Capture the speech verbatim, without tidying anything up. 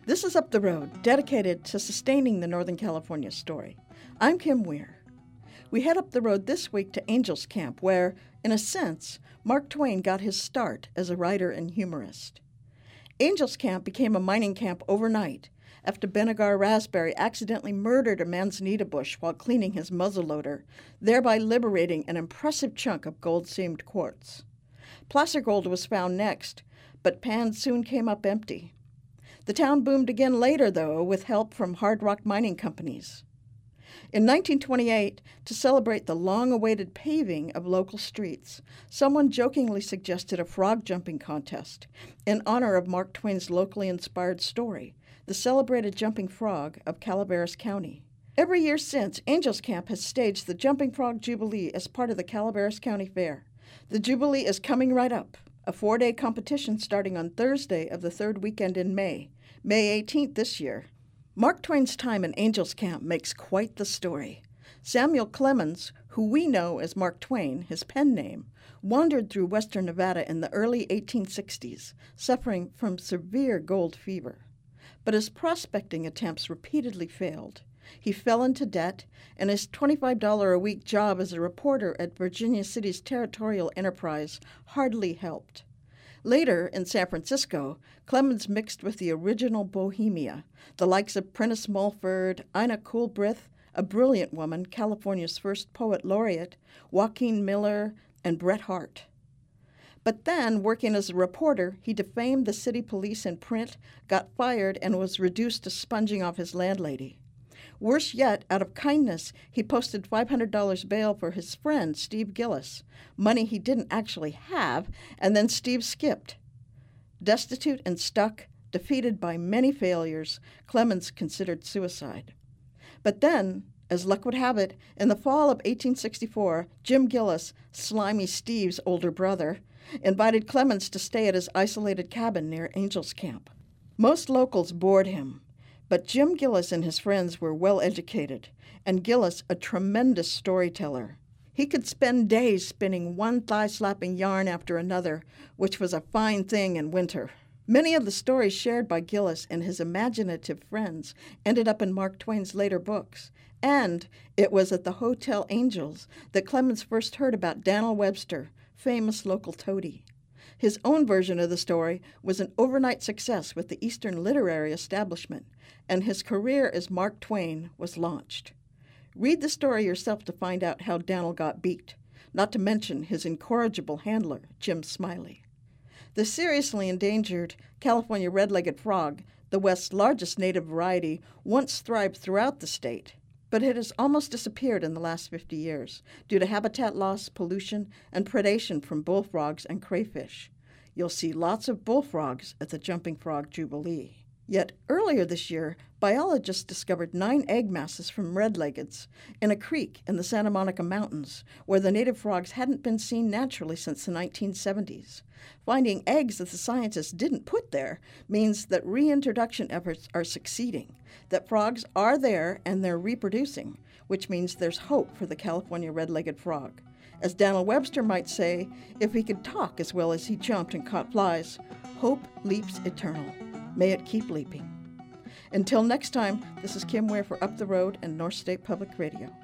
This is Up the Road, dedicated to sustaining the Northern California story. I'm Kim Weir. We head up the road this week to Angels Camp, where, in a sense, Mark Twain got his start as a writer and humorist. Angels Camp became a mining camp overnight after Benagar Raspberry accidentally murdered a manzanita bush while cleaning his muzzleloader, thereby liberating an impressive chunk of gold-seamed quartz. Placer gold was found next, but pans soon came up empty. The town boomed again later, though, with help from hard rock mining companies. In nineteen twenty-eight, to celebrate the long-awaited paving of local streets, someone jokingly suggested a frog jumping contest in honor of Mark Twain's locally inspired story, The Celebrated Jumping Frog of Calaveras County. Every year since, Angels Camp has staged the Jumping Frog Jubilee as part of the Calaveras County Fair. The Jubilee is coming right up, a four-day competition starting on Thursday of the third weekend in May, May eighteenth this year. Mark Twain's time in Angels Camp makes quite the story. Samuel Clemens, who we know as Mark Twain, his pen name, wandered through western Nevada in the early eighteen sixties, suffering from severe gold fever. But his prospecting attempts repeatedly failed. He fell into debt, and his twenty-five dollars a week job as a reporter at Virginia City's Territorial Enterprise hardly helped. Later, in San Francisco, Clemens mixed with the original bohemia, the likes of Prentice Mulford, Ina Coolbrith, a brilliant woman, California's first poet laureate, Joaquin Miller, and Bret Harte. But then, working as a reporter, he defamed the city police in print, got fired, and was reduced to sponging off his landlady. Worse yet, out of kindness, he posted five hundred dollars bail for his friend, Steve Gillis, money he didn't actually have, and then Steve skipped. Destitute and stuck, defeated by many failures, Clemens considered suicide. But then, as luck would have it, in the fall of eighteen sixty-four, Jim Gillis, Slimy Steve's older brother, invited Clemens to stay at his isolated cabin near Angels Camp. Most locals bored him. But Jim Gillis and his friends were well educated, and Gillis a tremendous storyteller. He could spend days spinning one thigh-slapping yarn after another, which was a fine thing in winter. Many of the stories shared by Gillis and his imaginative friends ended up in Mark Twain's later books, and it was at the Hotel Angels that Clemens first heard about Dan'l Webster, famous local toady. His own version of the story was an overnight success with the Eastern literary establishment, and his career as Mark Twain was launched. Read the story yourself to find out how Dan'l got beat, not to mention his incorrigible handler, Jim Smiley. The seriously endangered California red-legged frog, the West's largest native variety, once thrived throughout the state, but it has almost disappeared in the last fifty years due to habitat loss, pollution, and predation from bullfrogs and crayfish. You'll see lots of bullfrogs at the Jumping Frog Jubilee. Yet earlier this year, biologists discovered nine egg masses from red-leggeds in a creek in the Santa Monica Mountains, where the native frogs hadn't been seen naturally since the nineteen seventies. Finding eggs that the scientists didn't put there means that reintroduction efforts are succeeding, that frogs are there and they're reproducing, which means there's hope for the California red-legged frog. As Dan'l Webster might say, if he could talk as well as he jumped and caught flies, hope leaps eternal. May it keep leaping. Until next time, this is Kim Weir for Up the Road and North State Public Radio.